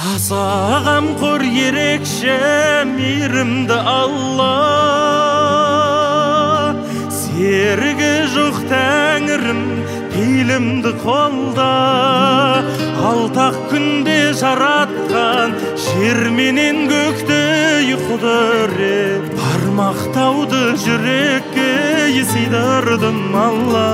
Аса қамқор ерекше мейірімді Алла, серігі жоқ тәңірім пейілімді қолда. Алтақ күнде жаратқан жер менен көктей құдірет, бармақтауды жүрекке сыйдырдым Алла.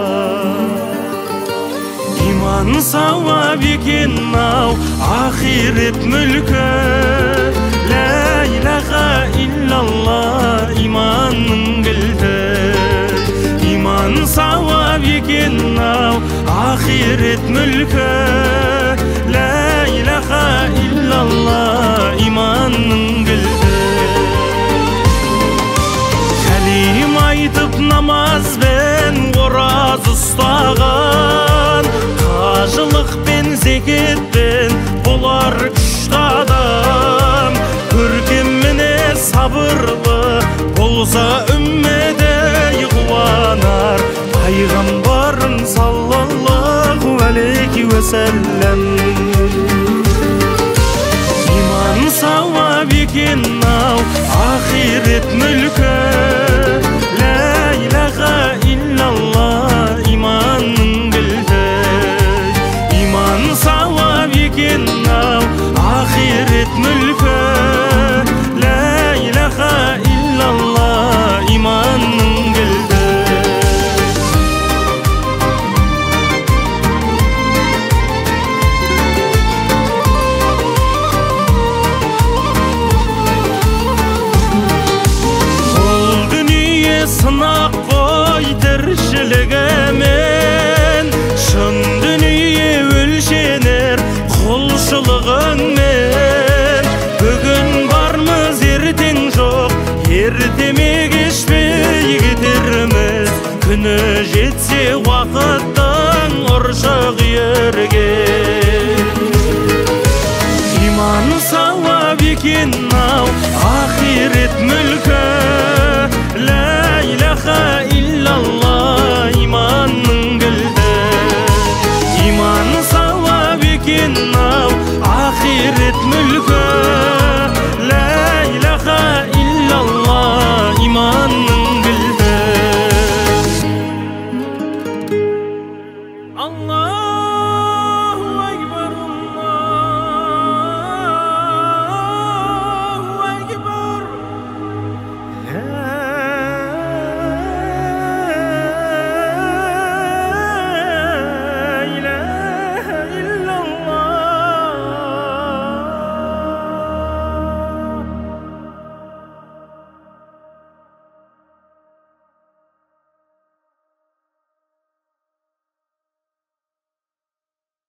Иман сауап екен-ау ақирет мүлкі, лә илаха иллалла иманның кілті. Иман сауап екен-ау ақирет мүлкі, лә илаха иллалла иманның кілті. Кәлим айтып намазбен ораз ұстаған, қажылық пен зекетпен болар күшті адам. Көркем мінез сабырлы болса үмметі қуанар, пайғамбарым саллаллаху алейхи уәсәләм. Иман сауап екен-ау ақирет мүлкі, лә илаха иллалла иманның кілті. Иман сауап екен-ау ақирет мүлкі, лә илаха иллалла иманның кілті. Сынақ қой тіршілігімен, шын дүние өлшенер құлшылығыңмен. Бүгін бармыз ертең жоқ, ертеме кешпей кетерміз. Күні жетсе уақыттың ұршық ерген. Иман сауап екен-ау ақирет мүлкі, лә илаха иллалла иманның кілті. Иман сауап екен-ау ақирет мүлкі, лә илаха иллалла иманның кілті. Алла